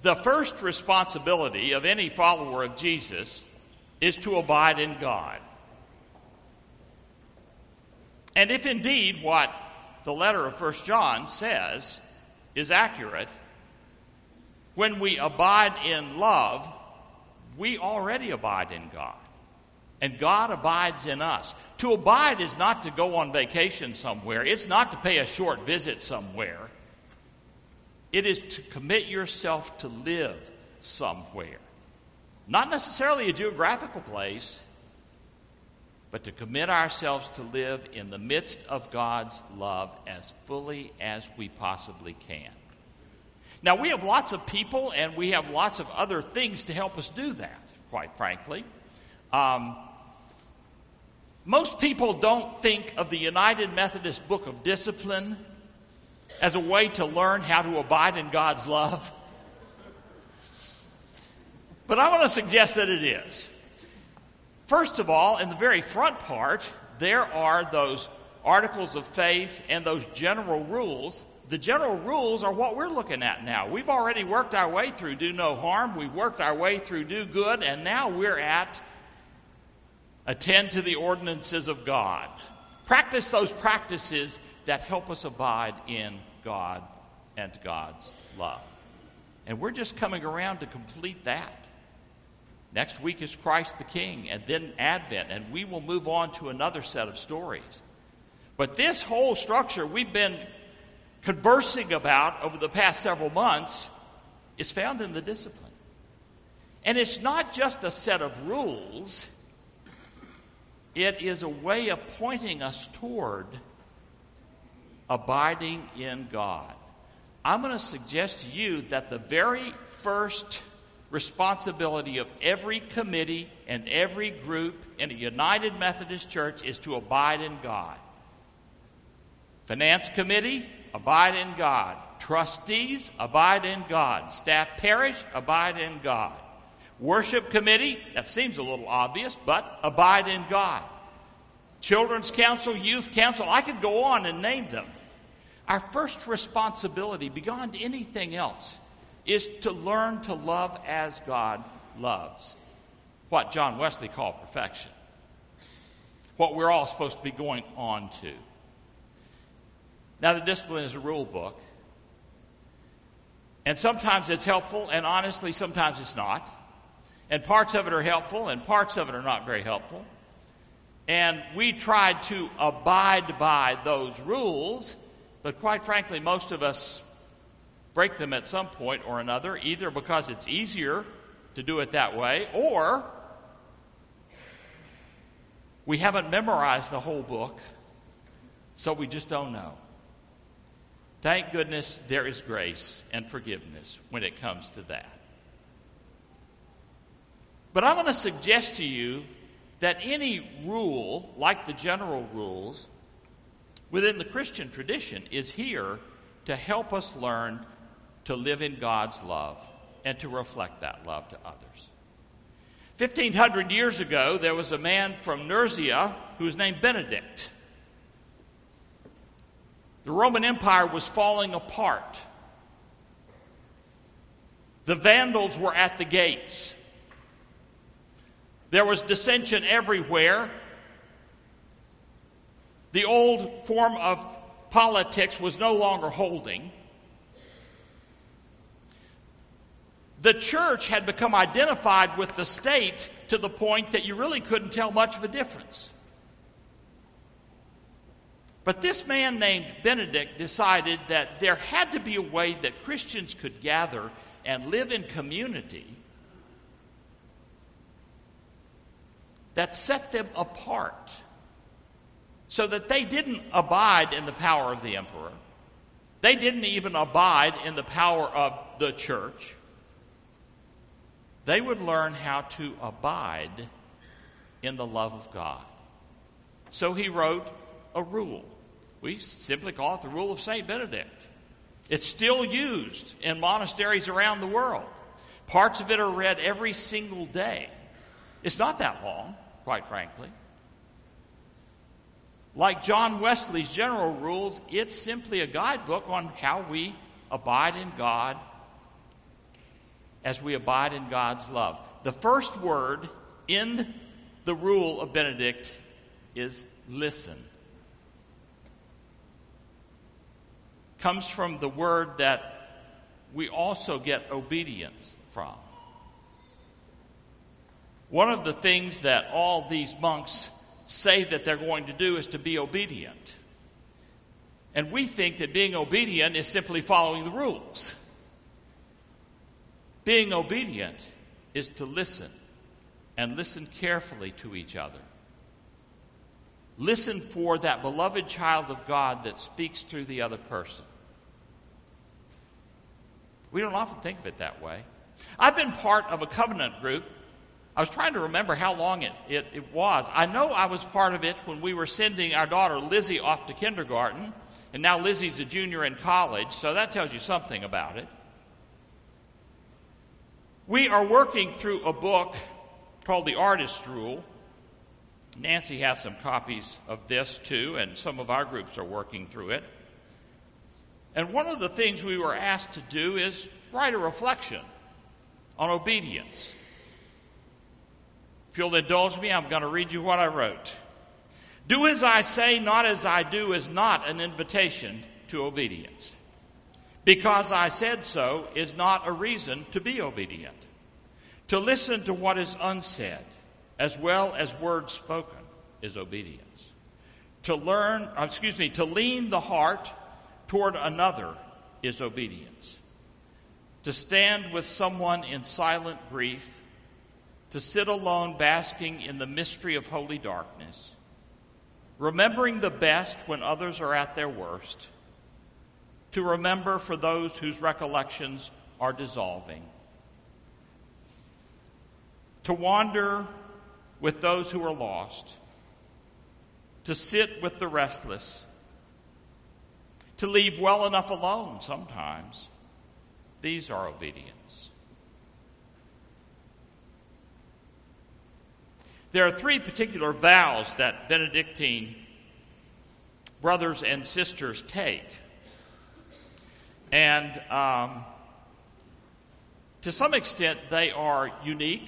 The first responsibility of any follower of Jesus is to abide in God. And if indeed what the letter of 1 John says is accurate, when we abide in love, we already abide in God. And God abides in us. To abide is not to go on vacation somewhere. It's not to pay a short visit somewhere. It is to commit yourself to live somewhere. Not necessarily a geographical place, but to commit ourselves to live in the midst of God's love as fully as we possibly can. Now, we have lots of people and we have lots of other things to help us do that, quite frankly. Most people don't think of the United Methodist Book of Discipline as a way to learn how to abide in God's love. But I want to suggest that it is. First of all, in the very front part, there are those articles of faith and those general rules. The general rules are what we're looking at now. We've already worked our way through do no harm. We've worked our way through do good. And now we're at attend to the ordinances of God. Practice those practices that help us abide in God and God's love. And we're just coming around to complete that. Next week is Christ the King, and then Advent, and we will move on to another set of stories. But this whole structure we've been conversing about over the past several months is found in the discipline. And it's not just a set of rules. It is a way of pointing us toward abiding in God. I'm going to suggest to you that the very first responsibility of every committee and every group in a United Methodist Church is to abide in God. Finance committee, abide in God. Trustees, abide in God. Staff parish, abide in God. Worship committee, that seems a little obvious, but abide in God. Children's council, youth council, I could go on and name them. Our first responsibility, beyond anything else, is to learn to love as God loves. What John Wesley called perfection. What we're all supposed to be going on to. Now, the discipline is a rule book. And sometimes it's helpful, and honestly, sometimes it's not. And parts of it are helpful, and parts of it are not very helpful. And we tried to abide by those rules, but quite frankly, most of us break them at some point or another, either because it's easier to do it that way, or we haven't memorized the whole book, so we just don't know. Thank goodness there is grace and forgiveness when it comes to that. But I want to suggest to you that any rule, like the general rules, within the Christian tradition is here to help us learn to live in God's love and to reflect that love to others. 1,500 years ago, there was a man from Nursia who was named Benedict. The Roman Empire was falling apart. The Vandals were at the gates. There was dissension everywhere. The old form of politics was no longer holding. The church had become identified with the state to the point that you really couldn't tell much of a difference. But this man named Benedict decided that there had to be a way that Christians could gather and live in community that set them apart so that they didn't abide in the power of the emperor. They didn't even abide in the power of the church. They would learn how to abide in the love of God. So he wrote a rule. We simply call it the Rule of St. Benedict. It's still used in monasteries around the world. Parts of it are read every single day. It's not that long, quite frankly. Like John Wesley's general rules, it's simply a guidebook on how we abide in God as we abide in God's love. The first word in the rule of Benedict is listen. Comes from the word that we also get obedience from. One of the things that all these monks say that they're going to do is to be obedient. And we think that being obedient is simply following the rules. Being obedient is to listen, and listen carefully to each other. Listen for that beloved child of God that speaks through the other person. We don't often think of it that way. I've been part of a covenant group. I was trying to remember how long it was. I know I was part of it when we were sending our daughter Lizzie off to kindergarten, and now Lizzie's a junior in college, so that tells you something about it. We are working through a book called The Artist's Rule. Nancy has some copies of this too, and some of our groups are working through it. And one of the things we were asked to do is write a reflection on obedience. If you'll indulge me, I'm going to read you what I wrote. Do as I say, not as I do is not an invitation to obedience. Because I said so is not a reason to be obedient. To listen to what is unsaid, as well as words spoken, is obedience. To lean the heart toward another is obedience. To stand with someone in silent grief, to sit alone basking in the mystery of holy darkness, remembering the best when others are at their worst, to remember for those whose recollections are dissolving, to wander with those who are lost, to sit with the restless, to leave well enough alone sometimes. These are obedience. There are three particular vows that Benedictine brothers and sisters take. And to some extent, they are unique.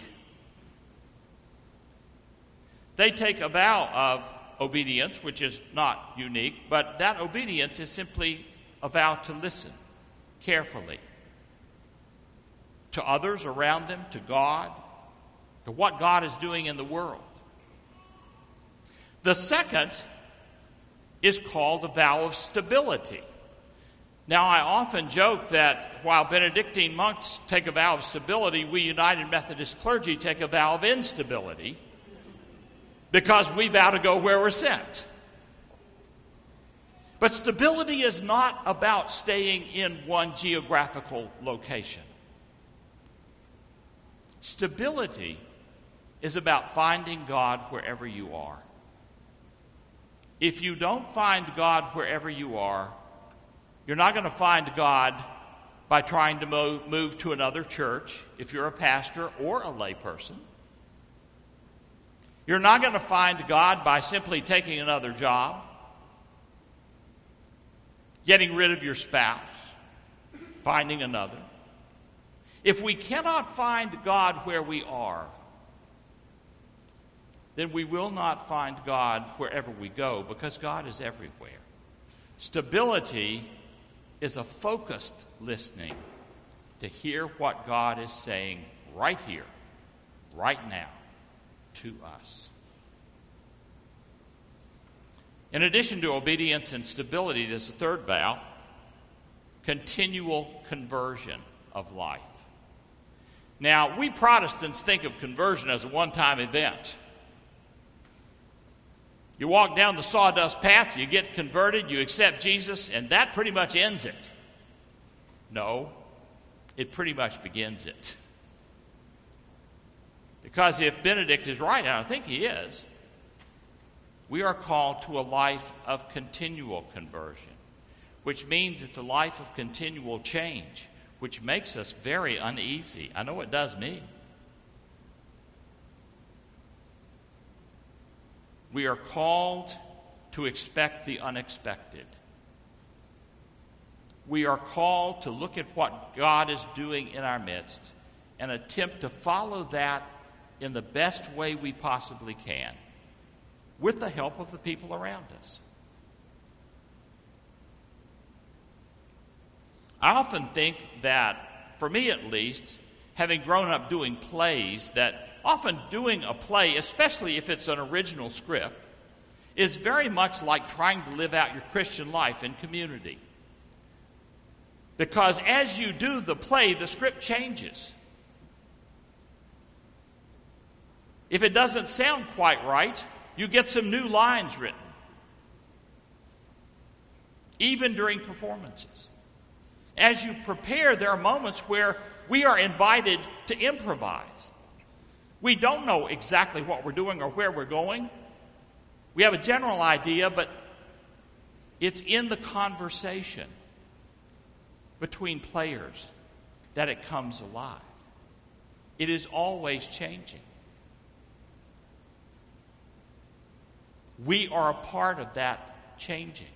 They take a vow of obedience, which is not unique, but that obedience is simply a vow to listen carefully to others around them, to God, to what God is doing in the world. The second is called a vow of stability. Now, I often joke that while Benedictine monks take a vow of stability, we United Methodist clergy take a vow of instability because we vow to go where we're sent. But stability is not about staying in one geographical location. Stability is about finding God wherever you are. If you don't find God wherever you are, you're not going to find God by trying to move to another church if you're a pastor or a layperson. You're not going to find God by simply taking another job, getting rid of your spouse, finding another. If we cannot find God where we are, then we will not find God wherever we go, because God is everywhere. Stability is a focused listening to hear what God is saying right here, right now, to us. In addition to obedience and stability, there's a third vow: continual conversion of life. Now, we Protestants think of conversion as a one-time event. You walk down the sawdust path, you get converted, you accept Jesus, and that pretty much ends it. No, it pretty much begins it. Because if Benedict is right, and I think he is, we are called to a life of continual conversion, which means it's a life of continual change, which makes us very uneasy. I know it does me. We are called to expect the unexpected. We are called to look at what God is doing in our midst and attempt to follow that in the best way we possibly can, with the help of the people around us. I often think that, for me at least, having grown up doing plays, that often doing a play, especially if it's an original script, is very much like trying to live out your Christian life in community. Because as you do the play, the script changes. If it doesn't sound quite right, you get some new lines written, even during performances. As you prepare, there are moments where we are invited to improvise. We don't know exactly what we're doing or where we're going. We have a general idea, but it's in the conversation between players that it comes alive. It is always changing. We are a part of that changing.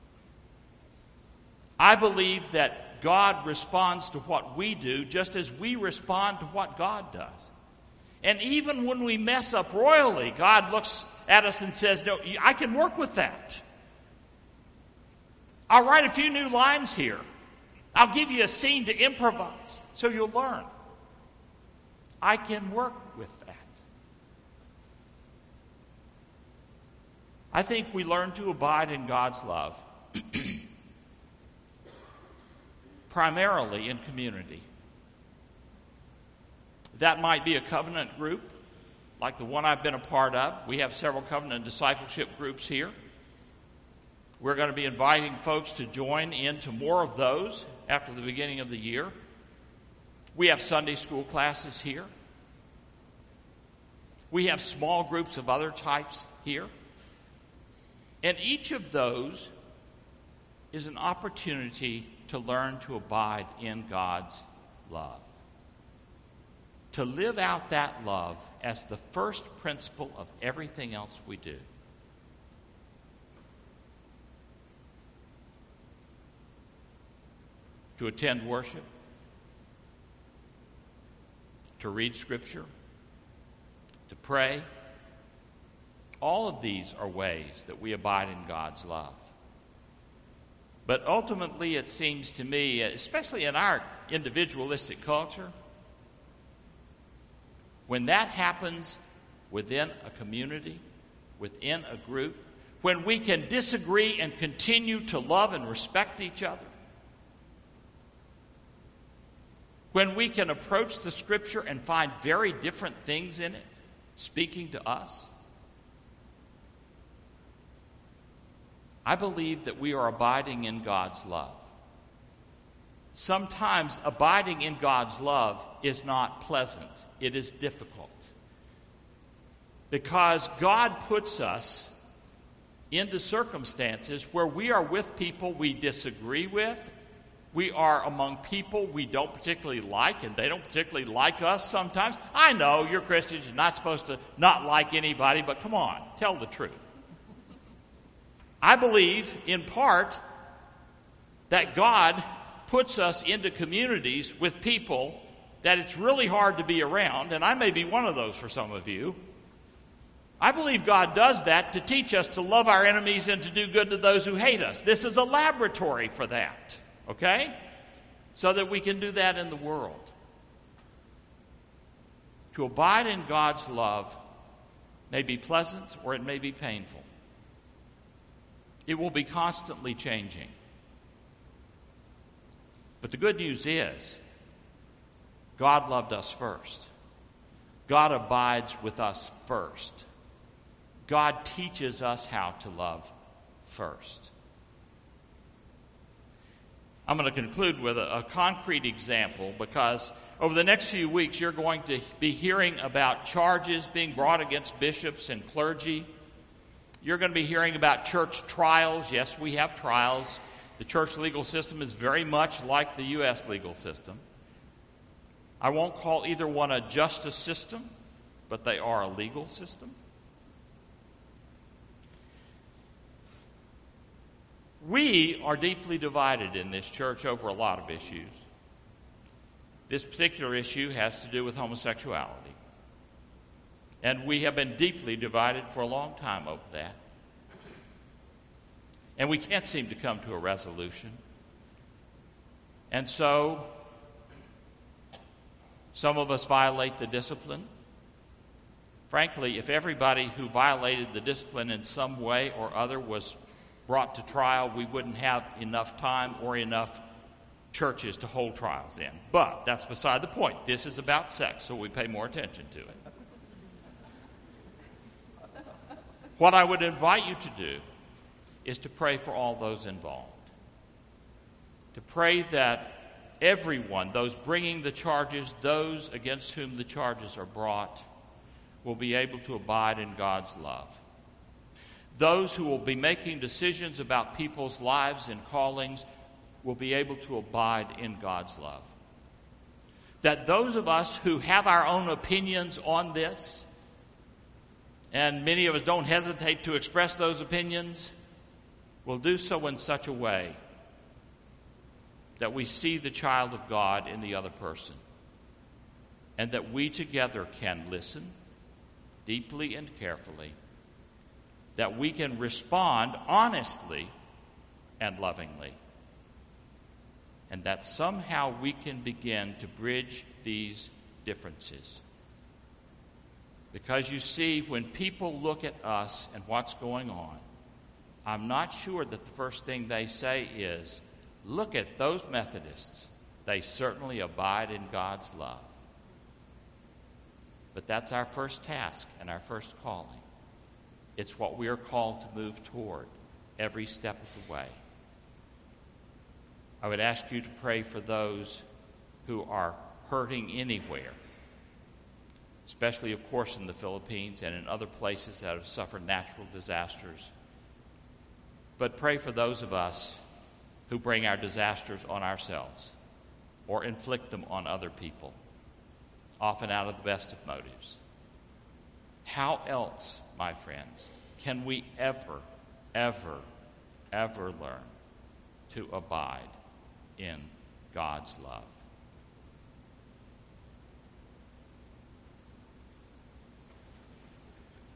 I believe that God responds to what we do just as we respond to what God does. And even when we mess up royally, God looks at us and says, no, I can work with that. I'll write a few new lines here. I'll give you a scene to improvise so you'll learn. I can work with that. I think we learn to abide in God's love primarily in community. That might be a covenant group like the one I've been a part of. We have several covenant discipleship groups here. We're going to be inviting folks to join into more of those after the beginning of the year. We have Sunday school classes here. We have small groups of other types here. And each of those is an opportunity to learn to abide in God's love. To live out that love as the first principle of everything else we do. To attend worship, to read Scripture, to pray. All of these are ways that we abide in God's love. But ultimately, it seems to me, especially in our individualistic culture, when that happens within a community, within a group, when we can disagree and continue to love and respect each other, when we can approach the Scripture and find very different things in it, speaking to us, I believe that we are abiding in God's love. Sometimes abiding in God's love is not pleasant. It is difficult. Because God puts us into circumstances where we are with people we disagree with. We are among people we don't particularly like, and they don't particularly like us sometimes. I know you're Christians, you're not supposed to not like anybody, but come on, tell the truth. I believe, in part, that God puts us into communities with people that it's really hard to be around, and I may be one of those for some of you. I believe God does that to teach us to love our enemies and to do good to those who hate us. This is a laboratory for that, okay? So that we can do that in the world. To abide in God's love may be pleasant or it may be painful. It will be constantly changing. But the good news is, God loved us first. God abides with us first. God teaches us how to love first. I'm going to conclude with a concrete example, because over the next few weeks you're going to be hearing about charges being brought against bishops and clergy. You're going to be hearing about church trials. Yes, we have trials. The church legal system is very much like the U.S. legal system. I won't call either one a justice system, but they are a legal system. We are deeply divided in this church over a lot of issues. This particular issue has to do with homosexuality. And we have been deeply divided for a long time over that. And we can't seem to come to a resolution. And so, some of us violate the discipline. Frankly, if everybody who violated the discipline in some way or other was brought to trial, we wouldn't have enough time or enough churches to hold trials in. But that's beside the point. This is about sex, so we pay more attention to it. What I would invite you to do is to pray for all those involved. To pray that everyone, those bringing the charges, those against whom the charges are brought, will be able to abide in God's love. Those who will be making decisions about people's lives and callings will be able to abide in God's love. That those of us who have our own opinions on this, and many of us don't hesitate to express those opinions, will do so in such a way that we see the child of God in the other person, and that we together can listen deeply and carefully, that we can respond honestly and lovingly, and that somehow we can begin to bridge these differences. Because you see, when people look at us and what's going on, I'm not sure that the first thing they say is, look at those Methodists. They certainly abide in God's love. But that's our first task and our first calling. It's what we are called to move toward every step of the way. I would ask you to pray for those who are hurting anywhere, especially, of course, in the Philippines and in other places that have suffered natural disasters. But pray for those of us who bring our disasters on ourselves or inflict them on other people, often out of the best of motives. How else, my friends, can we ever learn to abide in God's love?